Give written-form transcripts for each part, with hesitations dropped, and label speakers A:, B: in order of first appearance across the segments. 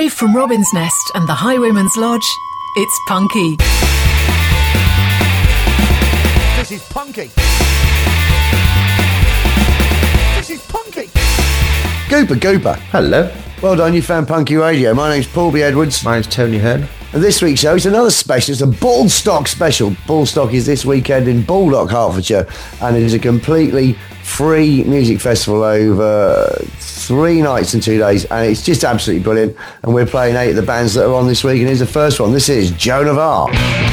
A: Live from Robin's Nest and the Highwayman's Lodge, it's Punky.
B: This is Punky. This is Punky.
C: Gooper.
D: Hello.
C: Well done, you found Punky Radio. My name's Paul B. Edwards.
D: Mine's Tony Hearn.
C: And this week's show is another special. It's a Ballstock special. Ballstock is this weekend in Baldock, Hertfordshire, and it is a completely free music festival over 3 nights and 2 days, and it's just absolutely brilliant. And we're playing 8 of the bands that are on this week, and here's the first one. This is Joan of Arc.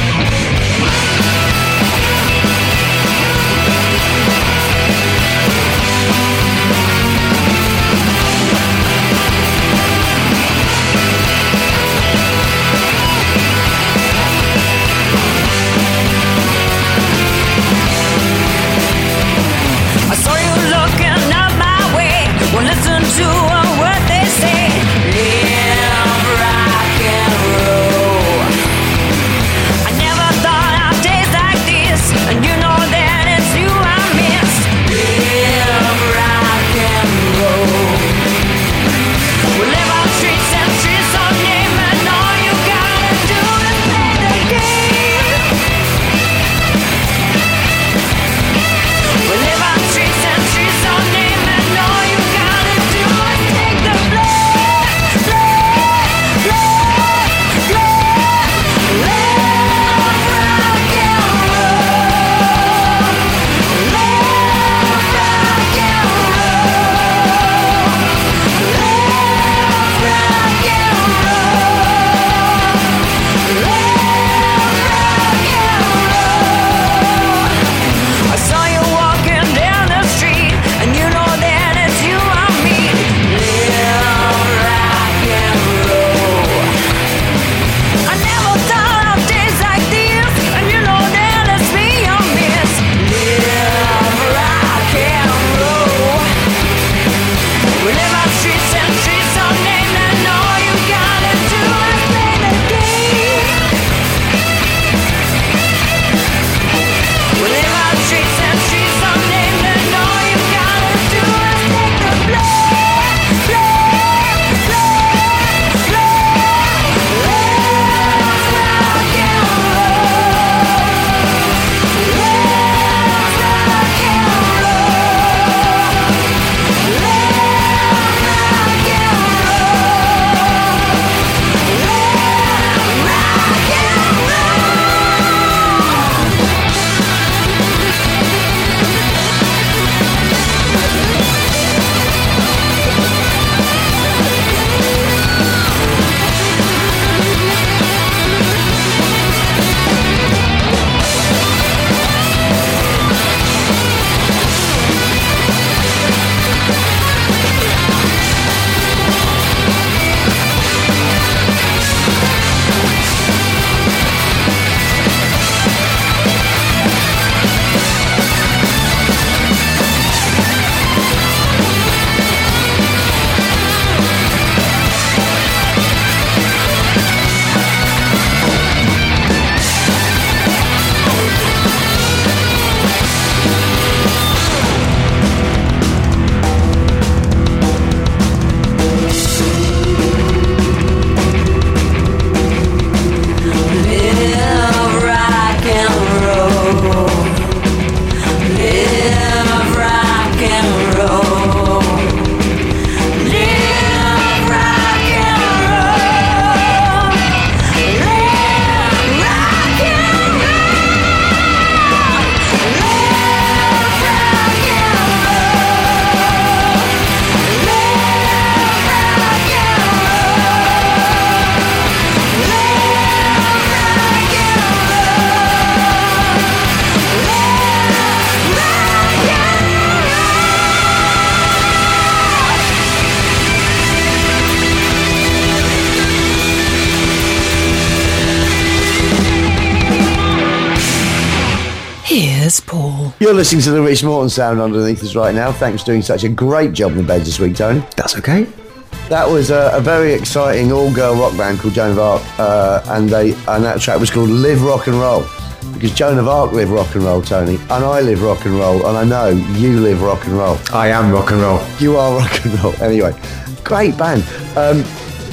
A: Here's Paul.
C: You're listening to the Rich Morton sound underneath us right now. Thanks for doing such a great job in the beds this week, Tony.
D: That's okay.
C: That was a very exciting all-girl rock band called Joan of Arc, and that track was called Live Rock and Roll, because Joan of Arc live rock and roll, Tony, and I live rock and roll, and I know you live rock and roll.
D: I am rock and roll.
C: You are rock and roll. Anyway, great band.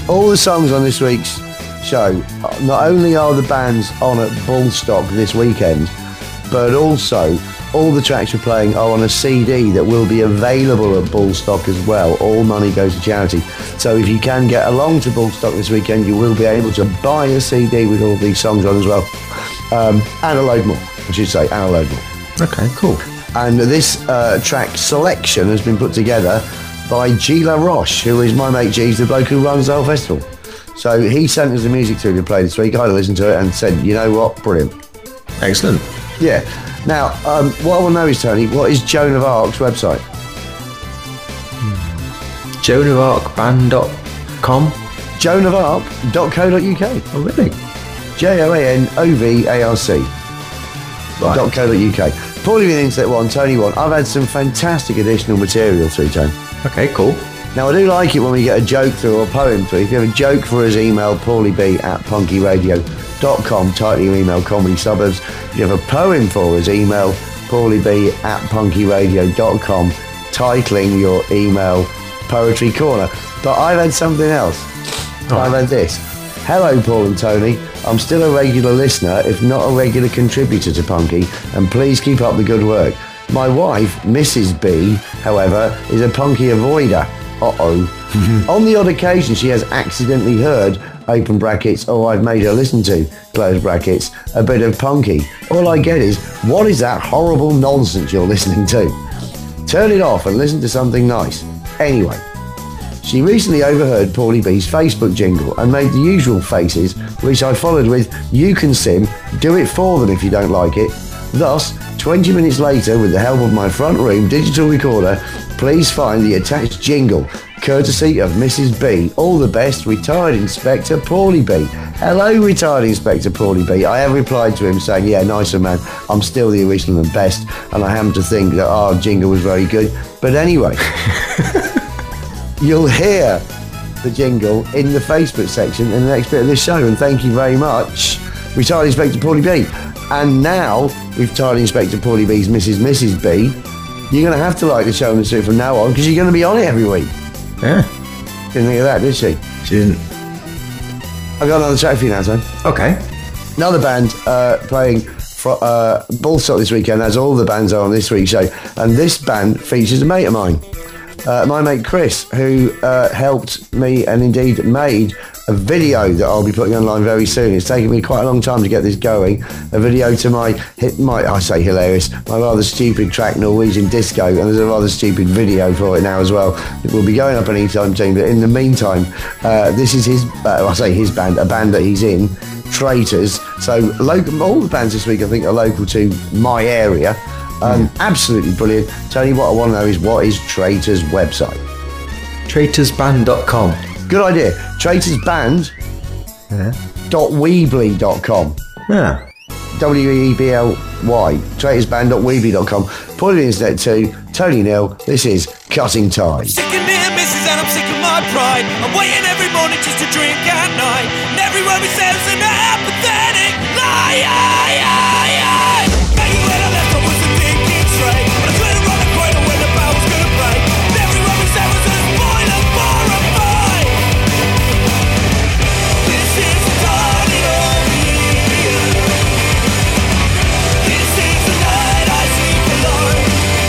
C: all the songs on this week's show, not only are the bands on at Bullstock this weekend, but also all the tracks we're playing are on a CD that will be available at Bullstock as well. All money goes to charity. So if you can get along to Bullstock this weekend, you will be able to buy a CD with all these songs on as well. And a load more, I should say, and a load more.
D: Okay, cool.
C: And this track selection has been put together by G La Roche, who is my mate G's, the bloke who runs the whole festival. So he sent us the music to play this week. I listened to it and said, you know what, brilliant.
D: Excellent.
C: Yeah. Now, what I want to know is, Tony, what is Joan of Arc's website?
D: JoanOfArcBand.com.
C: JoanOfArc.co.uk.
D: Oh, really?
C: JoanOvarc.
D: Right.
C: .co.uk. Paulie the Internet one, Tony one. I've had some fantastic additional material through, Tony.
D: Okay, cool.
C: Now, I do like it when we get a joke through or a poem through. If you have a joke for us, email paulieb@punkyradio.com. Title your email Comedy Suburbs. If you have a poem for us, email paulieb@punkyradio.com. Titling your email Poetry Corner. But I've had something else. I've had this. Hello, Paul and Tony. I'm still a regular listener, if not a regular contributor to Punky, and please keep up the good work. My wife, Mrs. B, however, is a Punky avoider. Uh-oh. On the odd occasion, she has accidentally heard, open brackets, or I've made her listen to, close brackets, a bit of Punky. All I get is, what is that horrible nonsense you're listening to? Turn it off and listen to something nice. Anyway, she recently overheard Paulie B's Facebook jingle and made the usual faces, which I followed with, you can sim, do it for them if you don't like it. Thus, 20 minutes later, with the help of my front room digital recorder, please find the attached jingle, courtesy of Mrs. B. All the best, retired Inspector Paulie B. Hello, retired Inspector Paulie B. I have replied to him saying, yeah, nice one, man. I'm still the original and best, and I happen to think that our jingle was very good. But anyway, you'll hear the jingle in the Facebook section in the next bit of this show, and thank you very much, retired Inspector Paulie B. And now, retired Inspector Paulie B's Mrs. B, you're going to have to like the show and do it from now on, because you're going to be on it every week.
D: Yeah.
C: Didn't think of that, did she?
D: She didn't.
C: I've got another track for you now, Tom.
D: Okay.
C: Another band playing Bullstock this weekend, as all the bands are on this week's show. And this band features a mate of mine, my mate Chris, who helped me and indeed made a video that I'll be putting online very soon. It's taken me quite a long time to get this going. A video to my I say hilarious, my rather stupid track Norwegian Disco, and there's a rather stupid video for it now as well. It will be going up anytime soon, but in the meantime, this is his, I say his band, a band that he's in, Traitors. So local, all the bands this week I think are local to my area. Absolutely brilliant. Tony, what I want to know is, what is Traitors' website?
D: TraitorsBand.com.
C: Good idea. TraitorsBand.weebly.com.
D: Yeah.
C: WEEBLY. TraitorsBand.weebly.com. Put it in internet too. Tony Neal, this is Cutting Ties.
E: Sick of near misses and I'm sick of my pride. I'm waiting every morning just to drink at night. And every word we say is an apathetic lie. Maybe when I left I wasn't thinking straight. I tried to run a corner when the bell was gonna break. And every word we said was a spoiler for a fight. This is the dawning of you. This is the night I sleep alone.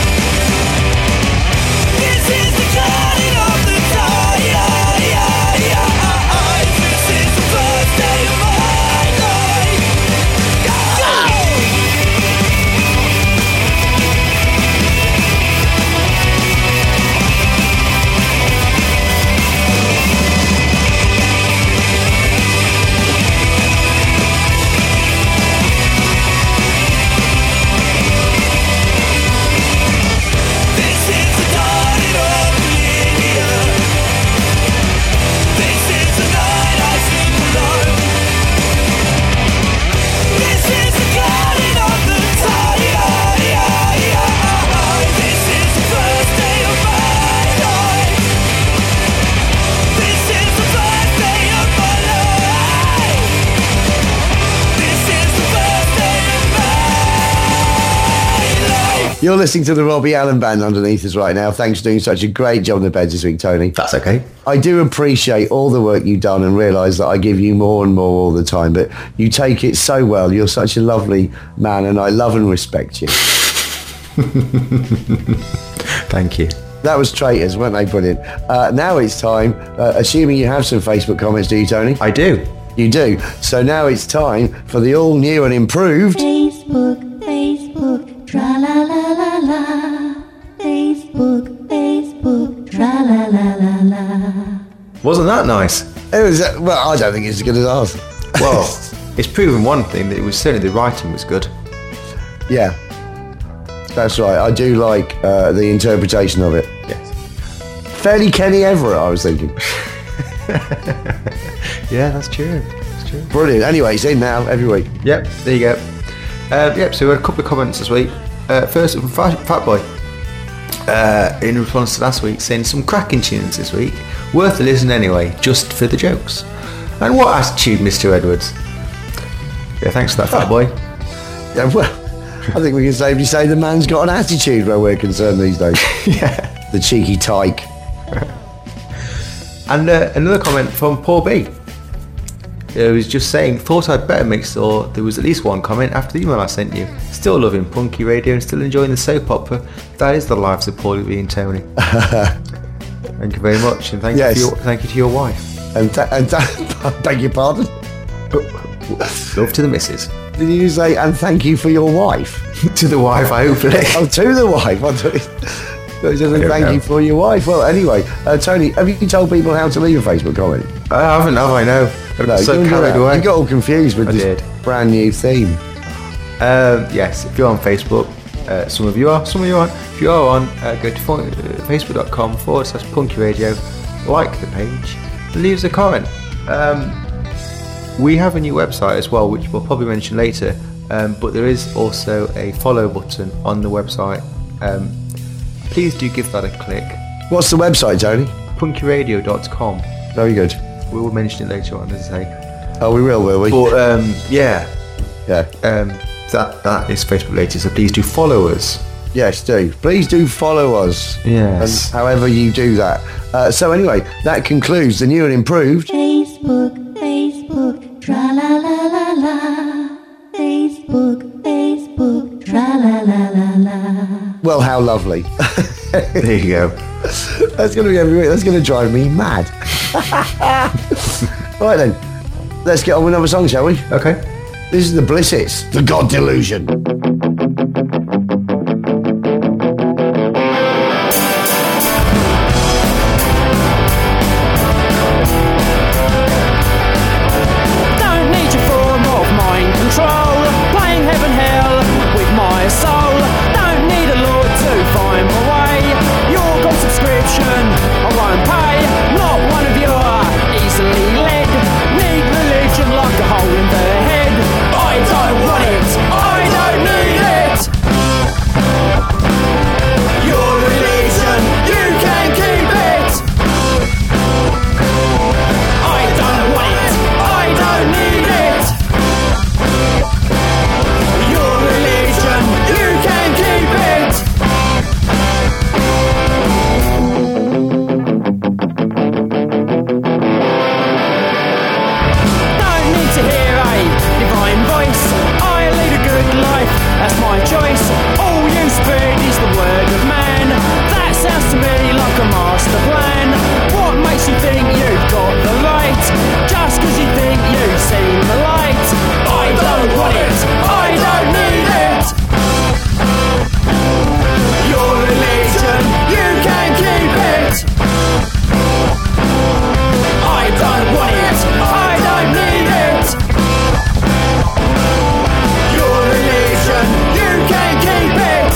E: This is the cutting of the ties. This is the first day of my life.
C: You're listening to the Robbie Allen Band underneath us right now. Thanks for doing such a great job on the beds this week, Tony.
D: That's okay.
C: I do appreciate all the work you've done and realise that I give you more and more all the time, but you take it so well. You're such a lovely man and I love and respect you.
D: Thank you.
C: That was Traitors, weren't they brilliant? Now it's time, assuming you have some Facebook comments, do you, Tony?
D: I do.
C: You do. So now it's time for the all new and improved...
F: Facebook, tra la la la la. Facebook, tra la la la la.
D: Wasn't that nice?
C: It was, well, I don't think it's as good as ours.
D: Well, it's proven one thing, that it was certainly the writing was good.
C: Yeah, that's right. I do like the interpretation of it.
D: Yes.
C: Fairly Kenny Everett, I was thinking.
D: Yeah, that's true. That's true.
C: Brilliant. Anyway, it's in now every week.
D: Yep, there you go. So we had a couple of comments this week. First from Fatboy, in response to last week, saying some cracking tunes this week. Worth a listen anyway, just for the jokes. And what attitude, Mr. Edwards? Yeah, thanks for that, Fatboy.
C: Yeah, well, I think we can safely say the man's got an attitude where we're concerned these days.
D: Yeah.
C: The cheeky tyke.
D: And another comment from Paul B. He was just saying, thought I'd better make sure there was at least one comment after the email I sent you. Still loving punky radio and still enjoying the soap opera. That is the life support of Ian Tony. Thank you very much, and thank you to your wife.
C: And beg your pardon?
D: Love to the missus.
C: Did you say, and thank you for your wife?
D: To the wife, hopefully.
C: Oh, to the wife. I thought it said, thank you for your wife. Well, anyway, Tony, have you told people how to leave a Facebook comment?
D: I haven't, have I? No.
C: No,
D: So carried away.
C: You got all confused with this brand new theme.
D: Yes, if you're on Facebook, some of you are, some of you aren't. If you are on, go to facebook.com/punky radio, like the page, and leave us a comment. We have a new website as well, which we'll probably mention later, but there is also a follow button on the website. Please do give that a click.
C: What's the website, Tony?
D: punkyradio.com.
C: Very good.
D: We will mention it later on, as I say.
C: Oh, we will we?
D: But yeah.
C: Yeah.
D: That is Facebook related, so please do follow us.
C: Yes, do. Please do follow us.
D: Yes.
C: And however you do that. So anyway, that concludes the new and improved...
F: Facebook, tra la la la la. Facebook, tra la la la la.
C: Well, how lovely.
D: There you go.
C: That's going to be every week. That's going to drive me mad. Right then, let's get on with another song, shall we?
D: Okay.
C: This is the Blisses, The God Delusion.
G: Don't need your form of mind control, playing heaven hell with my soul. Don't need a lord to find my way. Your gold subscription I won't pay. Not one of your easily led. Need religion like a hole in the head. I don't want it, I don't need it. Your religion, you can keep it. I don't want it, I don't need it. Your religion, you can keep it. Don't need to hear a divine voice. I lead a good life, that's my choice. All you spread is the word of man. That sounds to me like a master plan. What makes you think you've got the right? Just cause you think you've seen the light. I don't want it, I don't need it. Your religion, you can keep it. I don't want it, I don't need it. Your religion, you can keep it.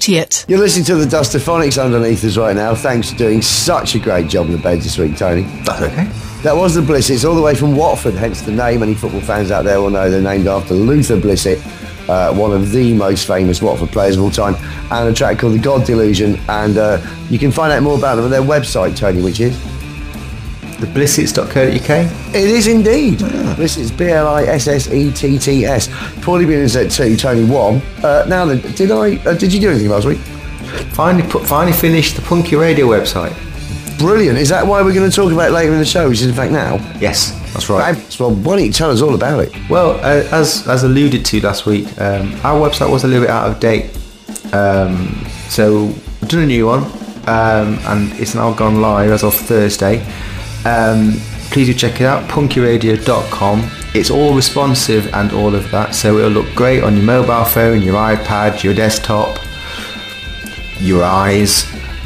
A: idiot.
C: You're listening to the Dustophonics underneath us right now. Thanks for doing such a great job in the beds this week, Tony.
D: That's okay.
C: That was the Blissets, all the way from Watford, hence the name. Any football fans out there will know they're named after Luther Blissett, one of the most famous Watford players of all time, and a track called The God Delusion. And you can find out more about them at their website, Tony, which is?
D: Theblissets.co.uk.
C: It is indeed. Blissets, BLISSETTS. Paulie Bean said 2, Tony 1. Now then, did you do anything last week?
D: Finally finished the Punky Radio website.
C: Brilliant. Is that why we're going to talk about it later in the show, which is in fact now?
D: Yes, that's right.
C: Well, why don't you tell us all about it?
D: Well, as alluded to last week, our website was a little bit out of date. So we've done a new one, and it's now gone live as of Thursday. Please do check it out, punkyradio.com. It's all responsive and all of that, so it'll look great on your mobile phone, your iPad, your desktop, your eyes.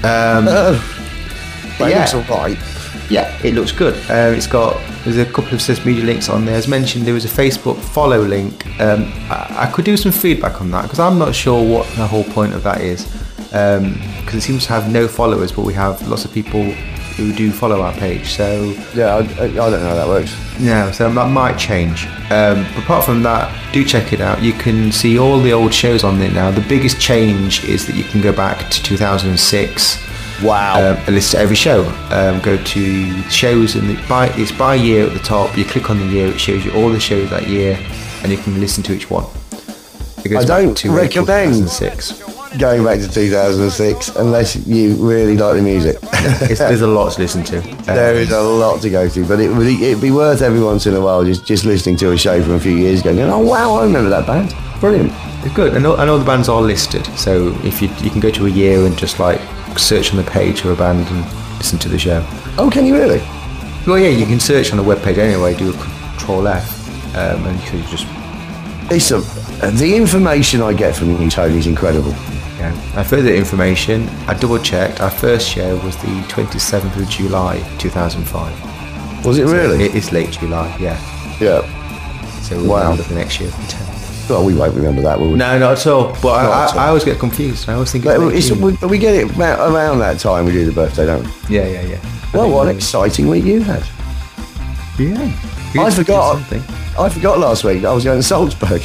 C: It looks all right.
D: Yeah, it looks good. There's a couple of social media links on there. As mentioned, there was a Facebook follow link. I could do some feedback on that because I'm not sure what the whole point of that is. Because it seems to have no followers, but we have lots of people who do follow our page. So
C: yeah, I don't know how that works.
D: No, so that might change. But apart from that, do check it out. You can see all the old shows on there now. The biggest change is that you can go back to 2006.
C: Wow.
D: A list of every show. Go to shows and it's by year at the top. You click on the year, it shows you all the shows that year, and you can listen to each one.
C: I don't recommend
D: 2006.
C: Going back to 2006 unless you really like the music.
D: There's a lot to listen to.
C: There is a lot to go through, but it'd be worth every once in a while just listening to a show from a few years ago and going, oh wow, I remember that band. Brilliant.
D: It's good. And all the bands are listed, so if you can go to a year and just like search on the page for a band and listen to the show.
C: Oh, can you really?
D: Well, yeah, you can search on the webpage anyway. Do a Control F, and you can just.
C: Listen, the information I get from you, Tony, is incredible.
D: Yeah. And further information, I double checked. Our first show was the 27th of July, 2005.
C: Was it really?
D: It is late July. Yeah.
C: Yeah.
D: So we'll remember the next year.
C: Well, we won't remember that, will we?
D: No, not at all. But I always get confused. I always think
C: we get it around that time we do the birthday, don't we?
D: Yeah.
C: Well, what an exciting week you had.
D: Yeah.
C: I forgot last week that I was going to Salzburg.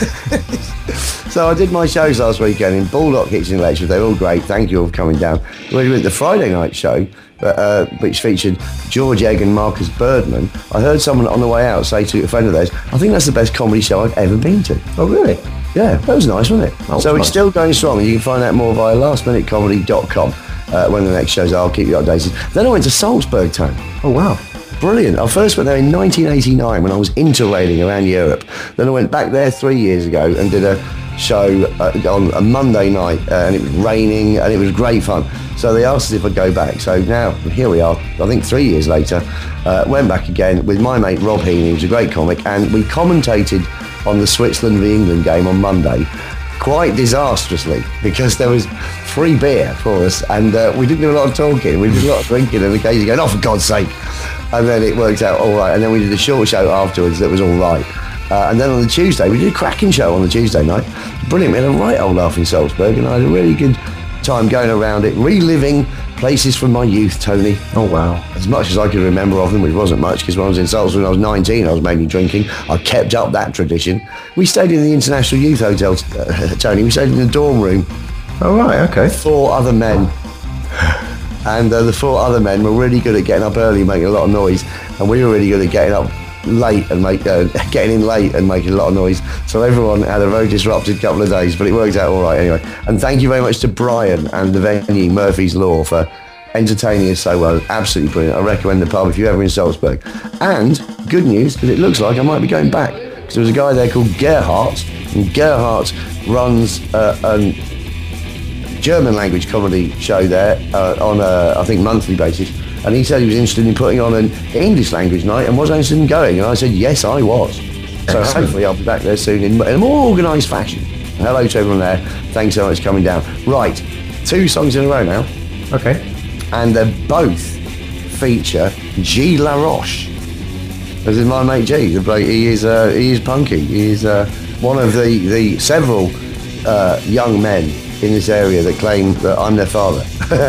C: So I did my shows last weekend in Bulldog Kitchen Lecture. They were all great. Thank you all for coming down. We went to the Friday night show, which featured George Egg and Marcus Birdman. I heard someone on the way out say to a friend of theirs, I think that's the best comedy show I've ever been to.
D: Oh, really?
C: Yeah, that was nice, wasn't it? So it's still going strong, and you can find out more via lastminutecomedy.com when the next shows are. I'll keep you updated. Then I went to Salzburg, Tone.
D: Oh, wow.
C: Brilliant. I first went there in 1989 when I was interrailing around Europe. Then I went back there 3 years ago and did a show on a Monday night, and it was raining and it was great fun. So they asked us if I'd go back. So now here we are, I think 3 years later, went back again with my mate Rob Heaney, who's a great comic, and we commentated on the Switzerland v England game on Monday, quite disastrously, because there was free beer for us, and we didn't do a lot of talking, we did a lot of drinking, and occasionally going, oh, for God's sake. And then it worked out all right, and then we did a short show afterwards that was all right. And then on the Tuesday, we did a cracking show on the Tuesday night. Brilliant, we had a right old laugh in Salzburg, and I had a really good time going around it, reliving places from my youth, Tony.
D: Oh, wow.
C: As much as I could remember of them, which wasn't much, because when I was in Salzburg when I was 19, I was mainly drinking. I kept up that tradition. We stayed in the International Youth Hotel, Tony. We stayed in the dorm room.
D: Oh, right, okay.
C: 4 other men. And the 4 other men were really good at getting up early and making a lot of noise, and we were really good at getting up late and getting in late and making a lot of noise. So everyone had a very disrupted couple of days, but it worked out all right anyway. And thank you very much to Brian and the venue Murphy's Law for entertaining us so well. Absolutely brilliant. I recommend the pub if you're ever in Salzburg. And good news, because it looks like I might be going back, because there was a guy there called Gerhardt, and Gerhardt runs a German language comedy show there on a, I think, monthly basis. And he said he was interested in putting on an English language night and was I interested in going. And I said, yes, I was. So hopefully I'll be back there soon in a more organised fashion. Hello to everyone there. Thanks so much for coming down. Right, 2 songs in a row now.
D: Okay.
C: And they both feature G. LaRoche. This is my mate G. The bloke, he is punky. He is one of the several young men in this area that claim that I'm their father.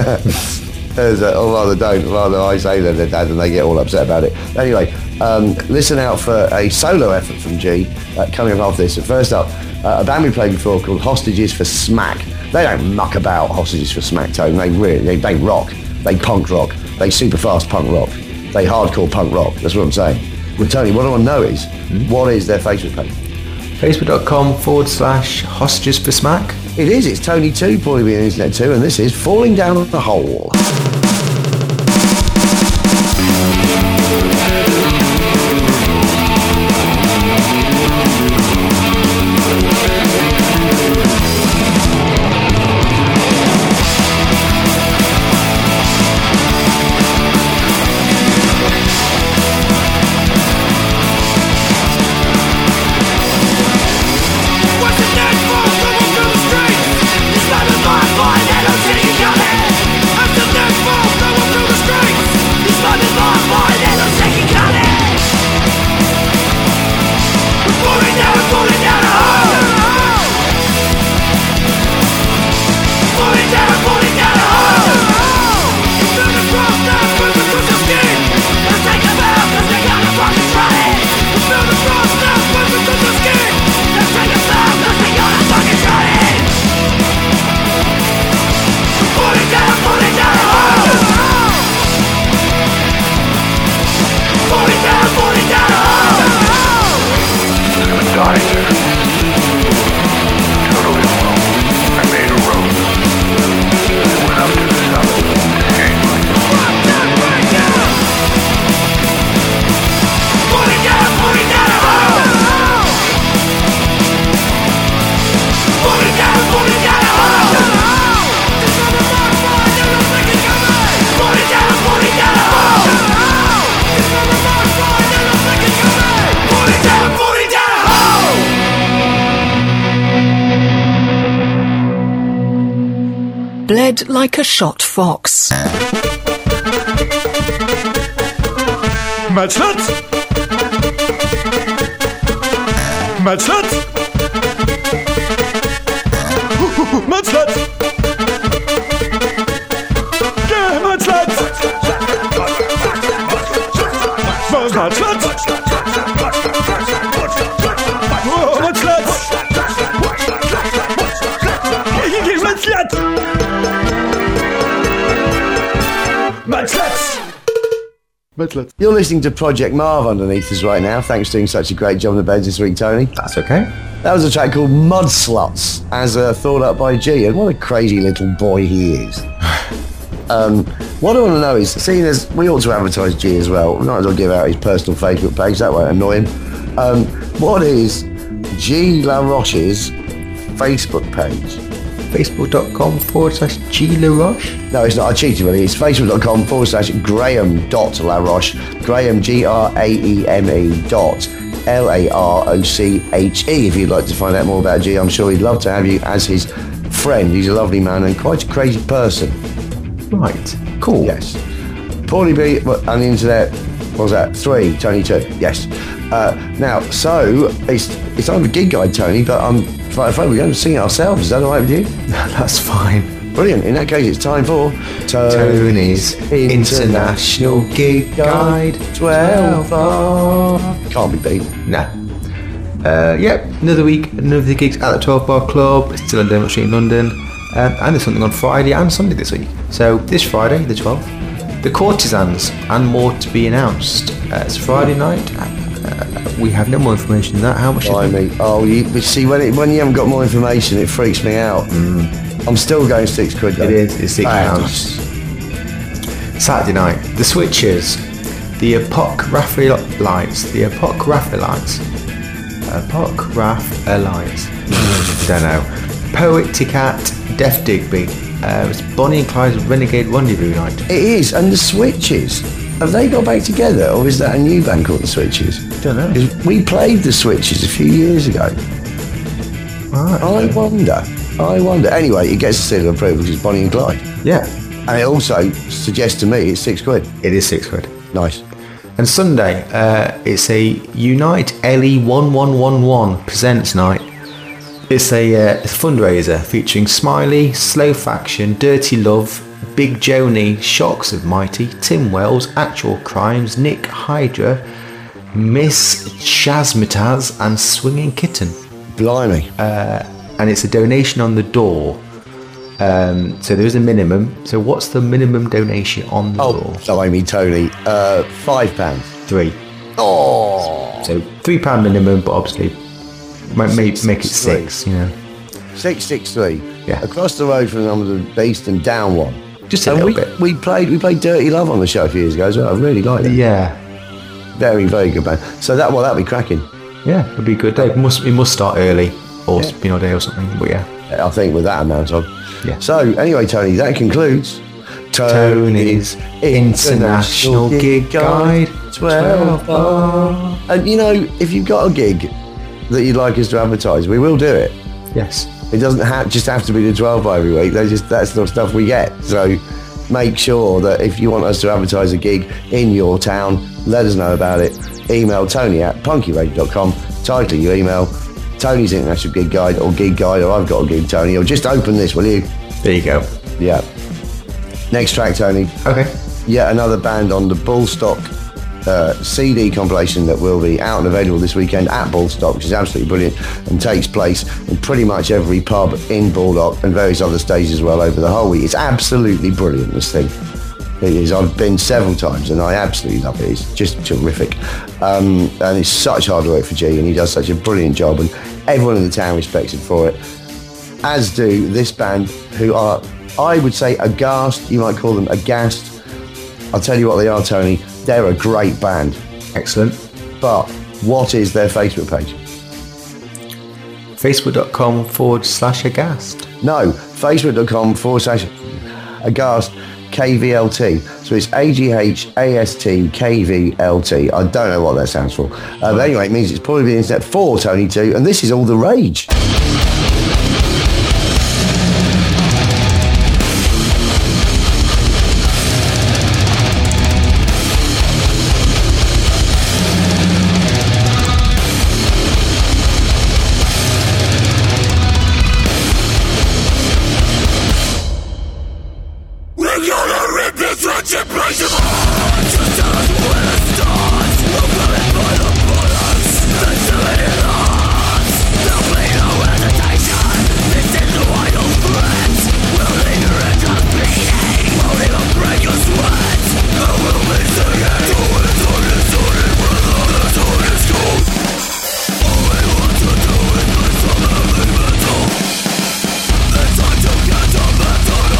C: Or rather don't, rather I say they're their dad and they get all upset about it. Anyway, listen out for a solo effort from G coming off this. First up, a band we played before called Hostages for Smack. They don't muck about, Hostages for Smack, Tone. They rock. They punk rock. They super fast punk rock. They hardcore punk rock. That's what I'm saying. Well, Tony, what I want to know is, what is their Facebook page?
D: Facebook.com/Hostages for Smack.
C: It is. It's Tony 2, Paulie B on Internet 2, and this is Falling Down the Hole.
E: What's the next for? Someone through the streets. It's not a bar, boy, they don't see you coming. What's the next for? Someone through the streets. It's not a bar, boy, they don't see you coming. We're falling down a hole. Falling down a hole. You feel the cross now, moving through the skin. Let's take them out, 'cause they got a fucking try. You feel the cross now, moving through the skin. Let's take them out, 'cause they got a fucking try. Falling down a hole. Falling down a hole.
H: Dying there. Totally alone. I made a road. I went up to the summit to hang like a
E: Falling down a hole. Falling down a hole. It's not a bar, boy, they don't think it's coming. Falling down a hole. It's not a bar, boy, they don't think it's coming. Falling down a hole.
A: Bled like a shot fox.
B: Matzlet! Matzlet! Matzlet! Yeah, Matzlet! Was Matzlet? Oh, Matzlet! Matzlet! Matzlet! Matzlet!
C: You're listening to Project Marv underneath us right now. Thanks for doing such a great job on the beds this week, Tony.
D: That's okay.
C: That was a track called Mud Sluts, as thought up by G, and what a crazy little boy he is. What I want to know is, seeing as we ought to advertise G as well, we might as well give out his personal Facebook page, that won't annoy him. What is G La Roche's Facebook page?
D: Facebook.com/G LaRoche.
C: No, it's not. I cheated really. It's facebook.com/Graham.LaRoche. Graham, GRAEME .LAROCHE. If you'd like to find out more about G, I'm sure he'd love to have you as his friend. He's a lovely man and quite a crazy person.
D: Right. Cool.
C: Yes. Paulie B on the internet. What was that? 3, Tony 2. Yes. Now, so it's time for Gig Guide, Tony, but I'm afraid we're going to sing it ourselves. Is that all right with you?
D: That's fine.
C: Brilliant. In that case, it's time for
D: Tony's International Gig Guide
C: 12. Can't be beat.
D: Nah. Yep, another week, another gigs at the 12 Bar Club. It's still in Dermot Street in London. And there's something on Friday and Sunday this week. So this Friday, the 12th, The Courtesans, and more to be announced. It's Friday night. We have no more information than that. How much is it?
C: Oh, but see, when you haven't got more information, it freaks me out. I'm still going £6 though.
D: It is, it's £6. Saturday night, The Switches, The Apocryphalites, don't know. Poeticat, Def Digby. It's Bonnie and Clyde's Renegade Rendezvous night.
C: It is, and The Switches. Have they got back together, or is that a new band called The Switches?
D: Don't know.
C: 'Cause we played The Switches a few years ago. I wonder. Anyway, it gets a seal of approval because it's Bonnie and Clyde.
D: Yeah.
C: And it also suggests to me it's £6.
D: It is £6.
C: Nice.
D: And Sunday, it's a Unite LE 1111 presents night. It's a fundraiser featuring Smiley, Slow Faction, Dirty Love, Big Joni, Shocks of Mighty, Tim Wells, Actual Crimes, Nick Hydra, Miss Shazmataz, and Swinging Kitten.
C: Blimey.
D: And it's a donation on the door. So there is a minimum. So what's the minimum donation on the door?
C: Blimey, Tony. £5.
D: 3.
C: Oh.
D: So £3 minimum, but obviously make it 6. You know.
C: 663.
D: Yeah.
C: Across the road from the Beast and down one.
D: Just a little bit.
C: We played Dirty Love on the show a few years ago as well. I really liked it.
D: Yeah.
C: Very, very good band. So that'll be cracking.
D: Yeah, it'll be a good day. It must start early or spin all day or something. But yeah.
C: I think with that amount of.
D: Yeah.
C: So anyway, Tony, that concludes
D: Tony's International Gig Guide 12 bar.
C: And you know, if you've got a gig that you'd like us to advertise, we will do it.
D: Yes.
C: It doesn't just have to be the 12 bar every week. That's the stuff we get. So make sure that if you want us to advertise a gig in your town, let us know about it. Email Tony@punkyradio.com. Title your email Tony's International Gig Guide or Gig Guide, or I've got a gig, Tony, or just open this, will you?
D: There you go.
C: Yeah. Next track, Tony.
D: Okay.
C: Yet another band on the Bullstock CD compilation that will be out and available this weekend at Bullstock, which is absolutely brilliant and takes place in pretty much every pub in Baldock and various other stages as well over the whole week. It's absolutely brilliant, this thing. It is. I've been several times and I absolutely love it. It's just terrific. And it's such hard work for G, and he does such a brilliant job, and everyone in the town respects him for it, as do this band, who are, I would say, aghast. You might call them aghast. I'll tell you what they are, Tony. They're a great band.
D: Excellent.
C: But what is their Facebook page?
D: Facebook.com/aghast.
C: No, Facebook.com/aghast KVLT. So it's AGHAST KVLT. I don't know what that stands for. But anyway, it means it's probably the internet for Tony too, and this is all the rage.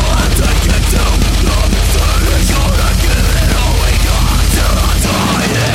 E: Yeah.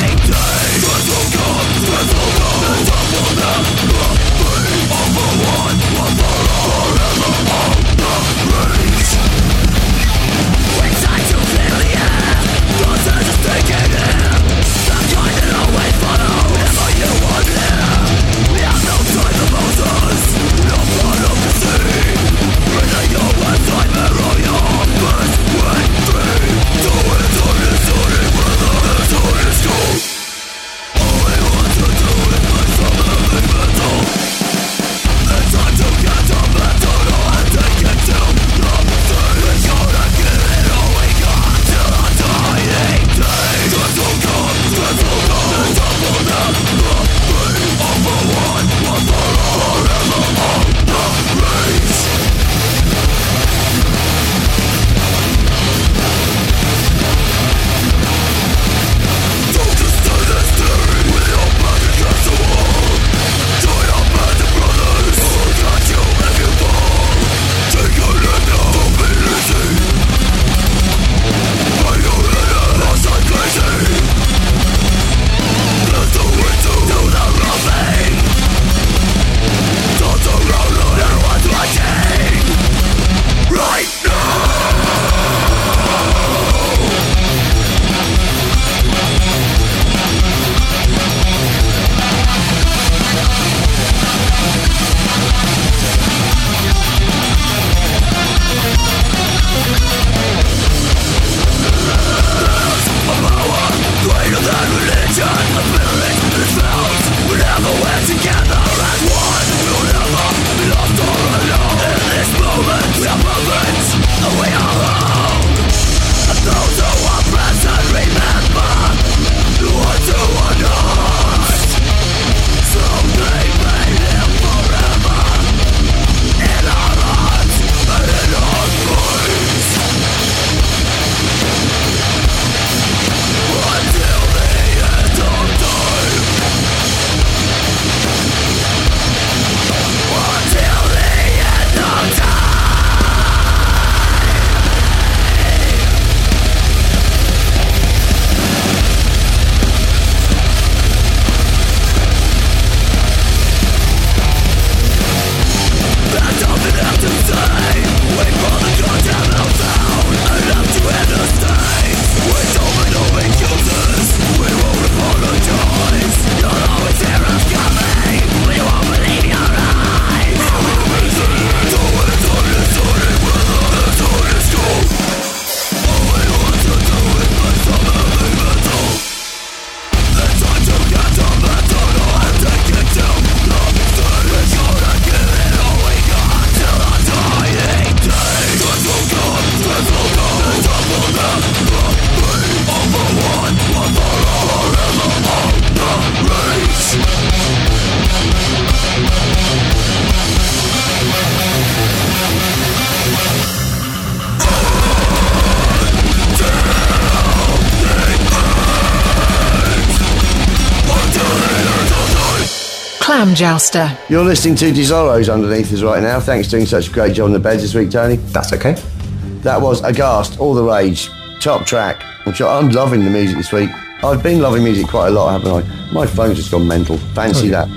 A: Clam Jouster.
C: You're listening to Desolos underneath us right now. Thanks for doing such a great job on the beds this week, Tony.
D: That's okay.
C: That was Aghast, All the Rage, top track. I'm loving the music this week. I've been loving music quite a lot, haven't I? My phone's just gone mental. Fancy that.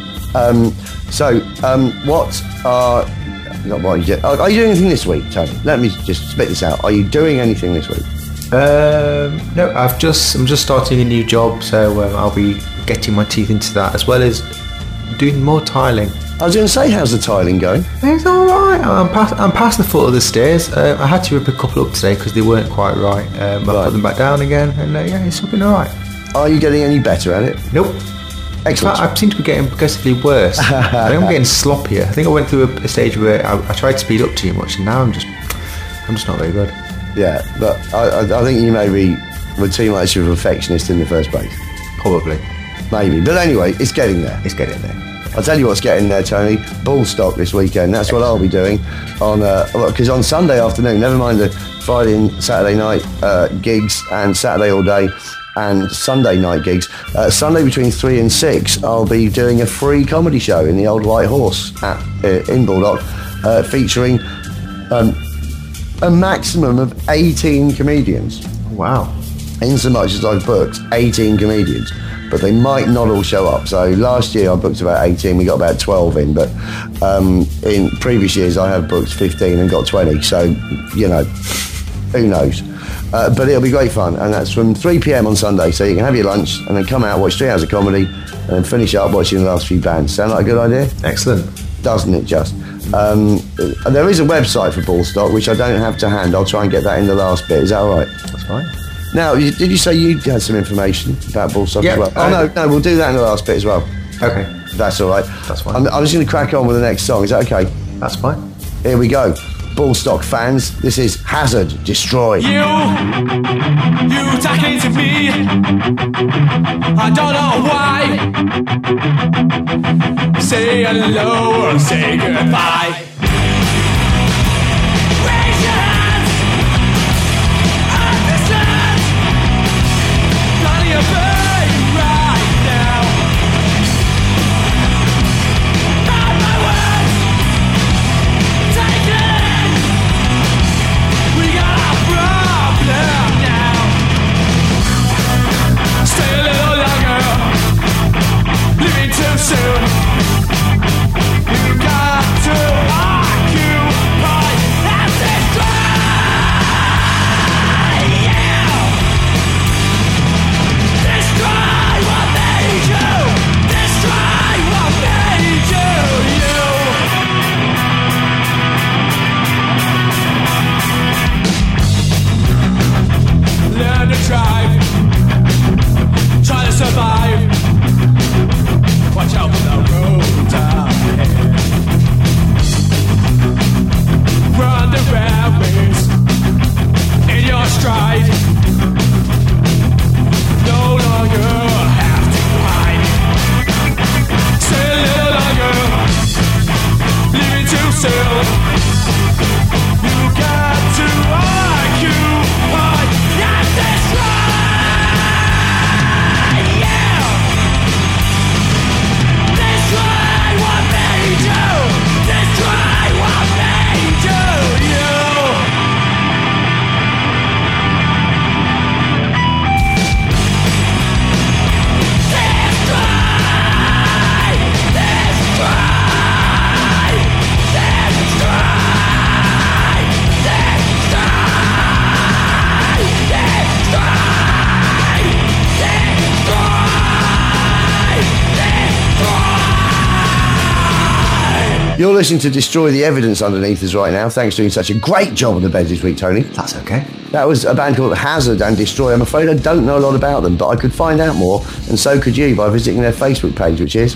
C: Are you doing anything this week, Tony? Let me just spit this out. Are you doing anything this week?
D: No, I'm just starting a new job, so I'll be getting my teeth into that, as well as doing more tiling.
C: I was going to say, how's the tiling going?
D: It's all right. I'm past the foot of the stairs. I had to rip a couple up today because they weren't quite right. I put them back down again, and yeah, it's looking all right.
C: Are you getting any better at it?
D: Nope.
C: Excellent.
D: I seem to be getting progressively worse. I think I'm getting sloppier. I think I went through a stage where I tried to speed up too much, and now I'm just not very good.
C: Yeah, but I think you maybe were too much of a perfectionist in the first place.
D: Probably.
C: Maybe. But anyway, it's getting there.
D: It's getting there.
C: I'll tell you what's getting there, Tony. Bullstock this weekend. That's what I'll be doing because on Sunday afternoon, never mind the Friday and Saturday night gigs and Saturday all day and Sunday night gigs. Sunday between 3 and 6, I'll be doing a free comedy show in the Old White Horse in Baldock, featuring a maximum of 18 comedians.
D: Wow.
C: In so much as I've booked 18 comedians, but they might not all show up. So last year I booked about 18, we got about 12 in, but in previous years I have booked 15 and got 20, so, you know, who knows. But it'll be great fun, and that's from 3 p.m. on Sunday, so you can have your lunch and then come out, watch 3 hours of comedy, and then finish up watching the last few bands. Sound like a good idea?
D: Excellent.
C: Doesn't it just? There is a website for Bullstock, which I don't have to hand. I'll try and get that in the last bit. Is that all right?
D: That's fine.
C: Now, did you say you had some information about Bullstock
D: Yeah,
C: as well? No, we'll do that in the last bit as well.
D: Okay.
C: That's all right.
D: That's fine.
C: I'm just going to crack on with the next song. Is that okay?
D: That's fine.
C: Here we go. Bullstock fans, this is Hazard, Destroy.
E: You talking to me? I don't know why. Say hello or say goodbye. Raise your hands. Understand. None of your pain right now. Not my words. Take it in. We got a problem now. Stay a little longer. Leaving too soon. You got to occupy and destroy. Yeah. Destroy what made you. Destroy what made you. Learn to drive. Try to survive. Watch out for the road ahead. Run the railways in your stride. No longer have to hide. Stay a little longer. Leaving too soon. You got to occupy and destroy. Yeah. Destroy what made you. Destroy what made you.
C: You're listening to Destroy the Evidence underneath us right now. Thanks for doing such a great job on the beds this week, Tony.
D: That's okay.
C: That was a band called Hazard and Destroy. I'm afraid I don't know a lot about them, but I could find out more, and so could you by visiting their Facebook page, which is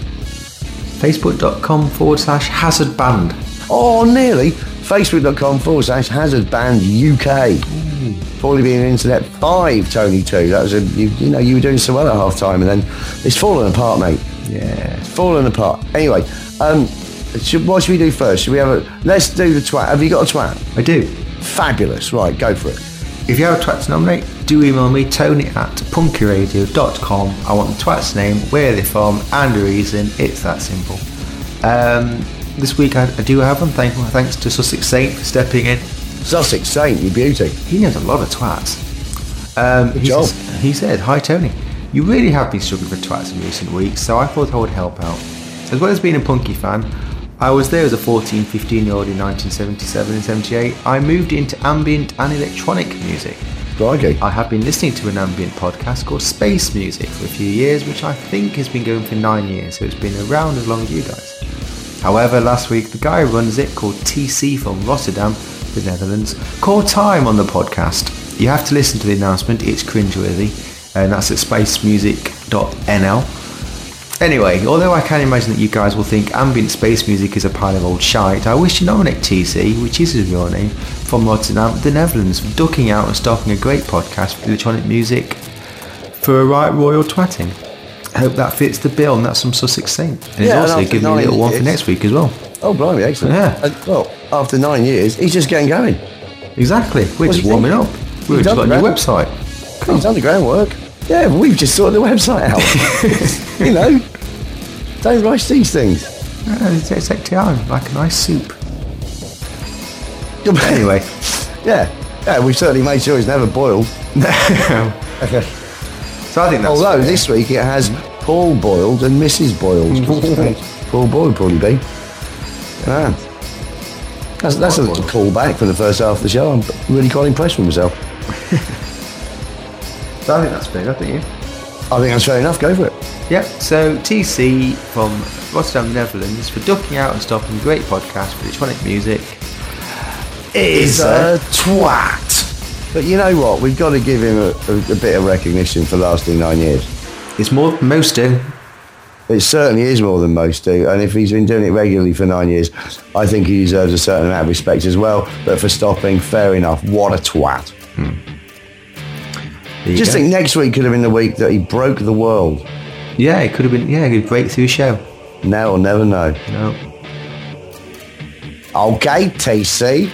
D: Facebook.com/Hazard Band.
C: Oh, nearly. Facebook.com/Hazard Band UK. Probably being Internet 5, Tony 2. That was you were doing so well at half time, and then it's fallen apart, mate.
D: Yeah.
C: It's fallen apart. Anyway, what should we do first? Let's do the twat. Have you got a twat?
D: I do.
C: Fabulous. Right, go for it.
D: If you have a twat to nominate, do email me, tony@punkyradio.com. I want the twat's name, where they're from, and the reason. It's that simple. This week I do have one. Thanks to Sussex Saint for stepping in.
C: Sussex Saint, you beauty.
D: He knows a lot of twats.
C: job.
D: He said, "Hi Tony, you really have been struggling for twats in recent weeks, so I thought I would help out. As well as being a punky fan, I was there as a 14, 15-year-old in 1977 and 78. I moved into ambient and electronic music.
C: Crikey.
D: I have been listening to an ambient podcast called Space Music for a few years, which I think has been going for 9 years, so it's been around as long as you guys. However, last week the guy who runs it, called TC from Rotterdam, the Netherlands, called time on the podcast. You have to listen to the announcement, it's cringeworthy, and that's at spacemusic.nl. Anyway, although I can imagine that you guys will think ambient space music is a pile of old shite, I wish to nominate TC, which is his real name, from Rotterdam, the Netherlands, for ducking out and starting a great podcast for electronic music for a right royal twatting. I hope that fits the bill, and that's from Sussex Saint. And he's also giving me a little one for next week as well.
C: Oh, blimey, excellent.
D: Yeah.
C: Well, after 9 years, he's just getting going.
D: Exactly. We're just warming up. We've just got a new website.
C: He's done the groundwork. Yeah, but we've just sorted the website out. You know, don't rush these things.
D: Take time, like a nice soup. Anyway.
C: Yeah, we've certainly made sure it's never boiled.
D: Okay. So I think that's
C: Although
D: fair.
C: this week it has Paul boiled and Mrs. boiled. Paul Boyle would probably be. Yeah. That's a little callback for the first half of the show. I'm really quite impressed with myself.
D: So I think that's fair, don't you?
C: I think that's fair enough. Go for it.
D: Yep, so TC from Rotterdam, Netherlands, for ducking out and stopping a great podcast for electronic music
C: Is a twat. But you know what? We've got to give him a bit of recognition for lasting 9 years.
D: It's more than most do.
C: It certainly is more than most do, and if he's been doing it regularly for 9 years, I think he deserves a certain amount of respect as well. But for stopping, fair enough. What a twat. Just think next week could have been the week that he broke the world.
D: Yeah, it could have been, a good breakthrough show.
C: Now we'll never know.
D: No.
C: Okay, TC.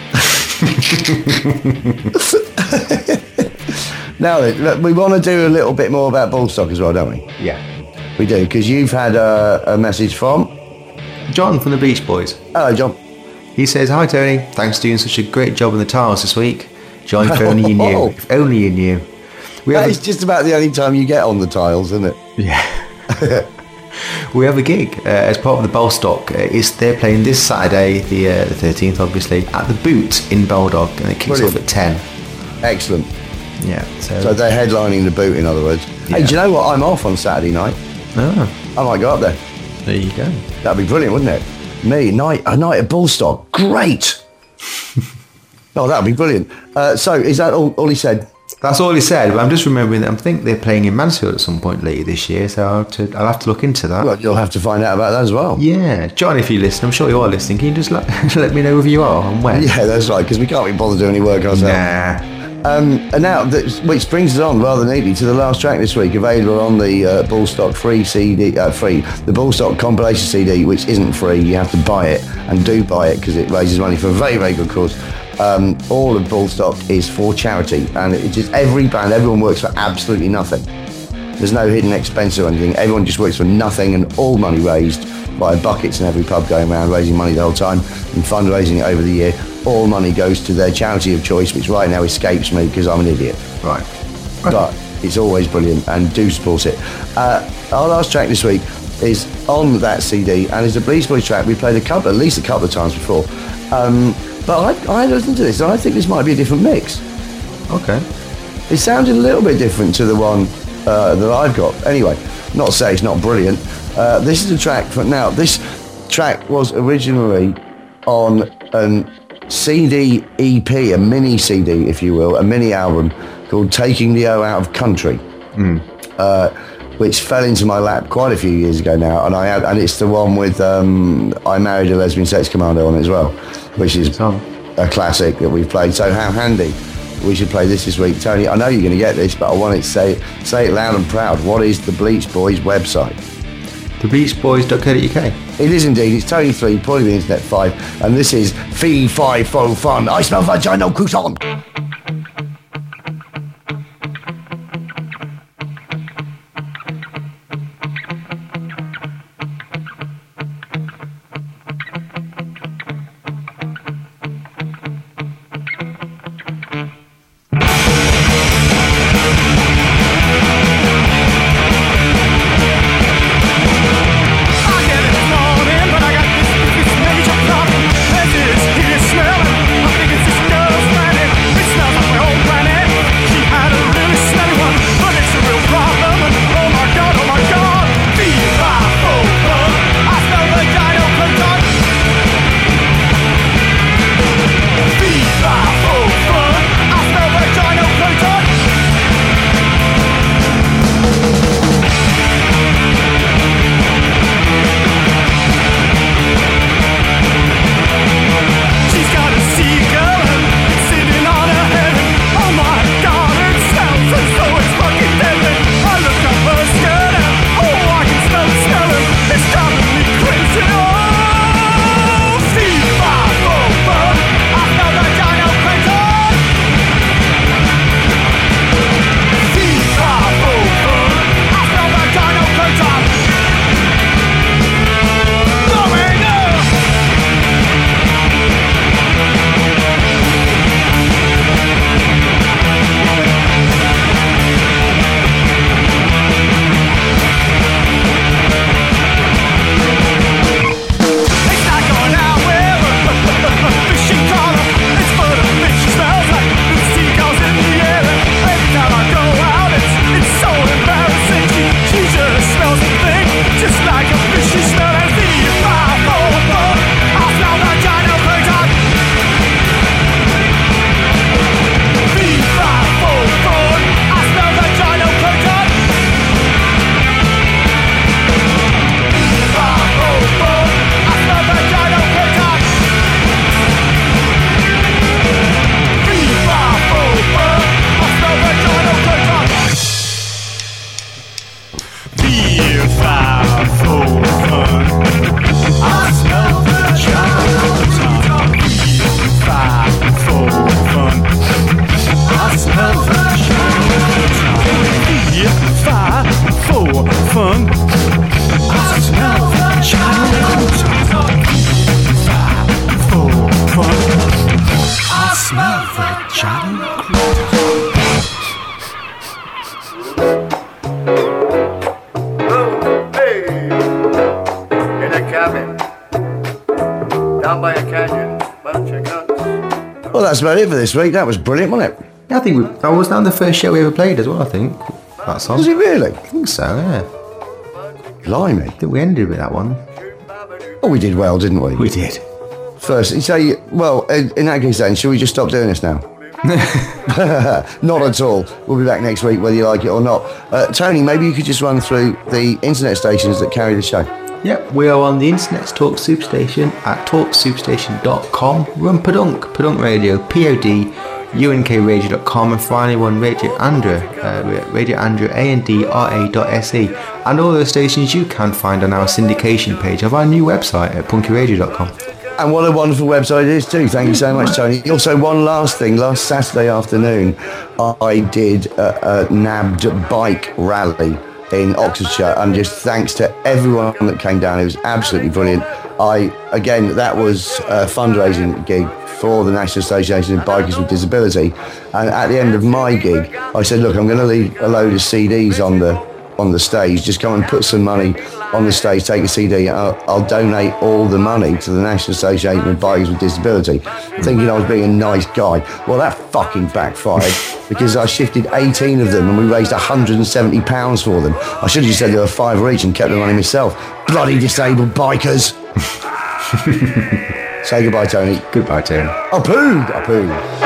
C: Now, look, we want to do a little bit more about Bullstock as well, don't we?
D: Yeah.
C: We do, because you've had a message from
D: John from the Beach Boys.
C: Hello, John.
D: He says, "Hi Tony, thanks for doing such a great job on the tiles this week. John, if only you knew. If only you knew."
C: That is just about the only time you get on the tiles, isn't it?
D: Yeah. We have a gig as part of the Bullstock. They're playing this Saturday, the 13th, obviously, at the Boot in Baldock, and it kicks off at 10.
C: Excellent.
D: Yeah.
C: So they're headlining the Boot, in other words.
D: Yeah.
C: Hey, do you know what? I'm off on Saturday night.
D: Oh,
C: I might go up there.
D: there you go.
C: That'd be brilliant, wouldn't it? Me, a night at Bullstock. Great. Oh, that'd be brilliant. So is that all he said?
D: That's all he said, but I'm just remembering that I think they're playing in Mansfield at some point later this year, so I'll have to look into that.
C: Well, you'll have to find out about that as well.
D: Yeah, John, if you listen, I'm sure you are listening. Can you just let me know who you are and when?
C: Yeah, that's right, because we can't be bothered doing any work ourselves.
D: Nah.
C: And now, which brings us on rather neatly to the last track this week, available on the Bullstock free CD, the Bullstock compilation CD, which isn't free. You have to buy it, and do buy it because it raises money for a very, very good cause. All of Bullstock is for charity, and it just every band, everyone works for absolutely nothing. There's no hidden expense or anything. Everyone just works for nothing, and all money raised by buckets in every pub going around raising money the whole time and fundraising it over the year. All money goes to their charity of choice, which right now escapes me because I'm an idiot.
D: Right.
C: But it's always brilliant, and do support it. Our last track this week is on that CD, and it's a Beach Boys track we played at least a couple of times before. But I listened to this, and I think this might be a different mix.
D: Okay.
C: It sounded a little bit different to the one that I've got. Anyway, not to say it's not brilliant. This is a track this track was originally on an CD EP, a mini CD, if you will, a mini album called Taking the O Out of Country, which fell into my lap quite a few years ago now, and it's the one with I Married a Lesbian Sex Commando on it as well, which is a classic that we've played. So how handy we should play this week. Tony, I know you're going to get this, but I want to say it loud and proud. What is the Beach Boys website?
D: TheBeachBoys.co.uk.
C: It is indeed. It's Tony 3, probably the Internet 5, and this is Fee Fi Fo Fun. I smell vaginal croissant. that's about it for this week. That was brilliant, wasn't it?
D: Yeah, I think that was now the first show we ever played as well, I think. That song.
C: Was it really?
D: I think so, yeah.
C: Blimey.
D: I think we ended with that one.
C: Oh, we did well, didn't we?
D: We did.
C: First, so, well, in that case then, should we just stop doing this now? Not at all. We'll be back next week, whether you like it or not. Tony, maybe you could just run through the internet stations that carry the show.
D: Yep, we are on the internet's Talk Superstation at talksuperstation.com. We're on Podunk Radio, POD, UNKradio.com, and finally we're on Radio Andrew, Radio Andrew, ANDRA.se, and all those stations you can find on our syndication page of our new website at punkyradio.com.
C: And what a wonderful website it is too. Thank you so much, Tony. Also, one last thing. Last Saturday afternoon, I did a nabbed bike rally in Oxfordshire, and just thanks to everyone that came down. It was absolutely brilliant. That was a fundraising gig for the National Association of Bikers with Disability, and at the end of my gig, I said, look, I'm going to leave a load of CDs on the stage. Just come and put some money on the stage, take a CD, and I'll donate all the money to the National Association of Bikers with Disability, thinking I was being a nice guy. Well, that fucking backfired because I shifted 18 of them and we raised £170 for them. I should have just said there were 5 each and kept the money myself. Bloody disabled bikers. Say goodbye, Tony.
D: Goodbye, Tony.
C: I pooed.